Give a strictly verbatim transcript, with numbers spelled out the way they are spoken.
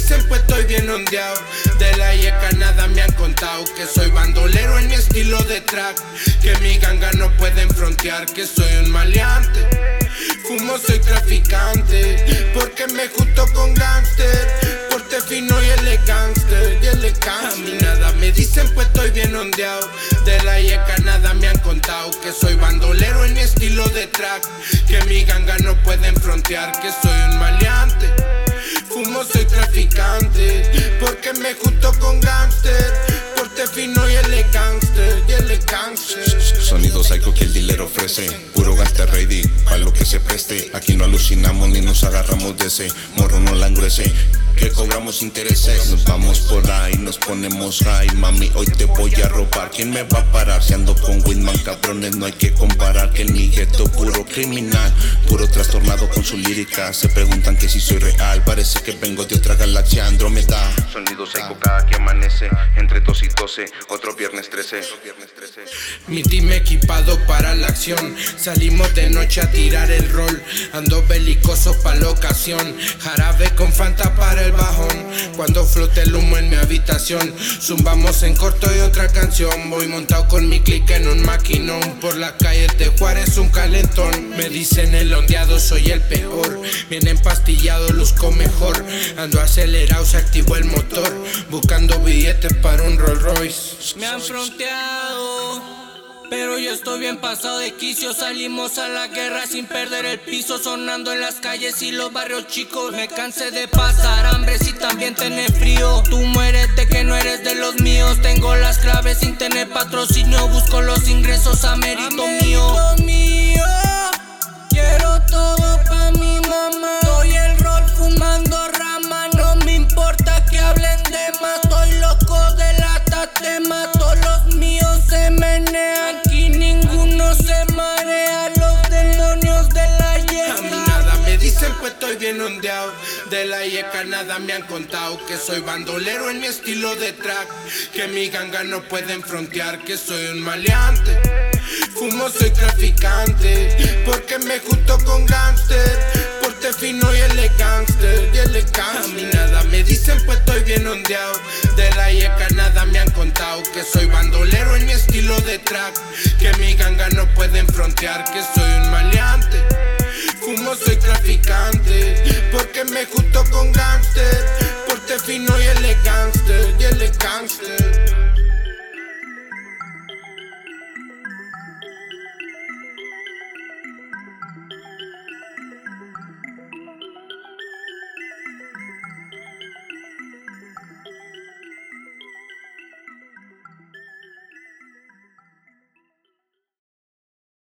dicen pues estoy bien ondeado. De la yeca nada me han contado. Que soy bandolero en mi estilo de track. Que mi ganga no pueden frontear. Que soy un maleante. Fumo, soy traficante. Porque me junto con gangster. Porte fino y él es gangster. Y él es gangster. A mí nada me dicen pues estoy bien ondeado. De la yeca nada me han contado. Que soy bandolero en mi estilo de track. Que mi ganga no pueden frontear. Que soy un maleante. Fumo, soy traficante. Porque me junto con gangster. Porte fino y él es gangster. Y él es gangster. Sonido psycho que el dealer ofrece. Puro gangster ready, pa' lo que se preste. Aquí no alucinamos ni nos agarramos de ese. Morro no la engrese, que cobramos intereses. Nos vamos por ahí, nos ponemos high. Mami, hoy te voy a robar. ¿Quién me va a parar? Si ando con Whitman, cabrones, no hay que comparar. Que en mi gueto puro criminal, puro trastornado con su lírica. Se preguntan que si soy real, parece que vengo de otra galaxia, Andrómeda. Sonido psycho cada que amanece, entre dos y doce, otro viernes trece. Mi team equipado para la acción. Salimos de noche a tirar el rol. Ando belicoso pa' la ocasión. Jarabe con Fanta para el bajón. Cuando flote el humo en mi habitación, zumbamos en corto y otra canción. Voy montado con mi click en un maquinón. Por las calles de Juárez un calentón. Me dicen el ondeado, soy el peor. Bien empastillado, luzco mejor. Ando acelerado, se activó el motor. Buscando billetes para un Rolls Royce. Me han fronteado, pero yo estoy bien pasado de quicio. Salimos a la guerra sin perder el piso. Sonando en las calles y los barrios chicos. Me cansé de pasar hambre si también tener frío. Tú muérete que no eres de los míos. Tengo las claves sin tener patrocinio. Busco los ingresos a mérito mío. mío. Quiero todo pa' mi mamá. Doy el rol fumando rama. No me importa que hablen de más. Estoy loco de la tatema. Todos los míos se menean. Aquí ninguno se marea. Los demonios de la yeca. A mí nada me dicen pues estoy bien ondeado. De la yeca nada me han contado. Que soy bandolero en mi estilo de track. Que mi ganga no pueden frontear. Que soy un maleante. Fumo, soy traficante. Porque me junto con gangster. Porte fino y él es gangster. Y él es gangster. A mí nada me dicen pues estoy bien ondeado. De la yeca nada me han contado. Que soy bandolero en mi estilo de track. Que mi ganga no pueden frontear. Que soy un maleante. Fumo, soy traficante. Porque me junto con gangster. Porte fino y él es gangster. Y él es gangster.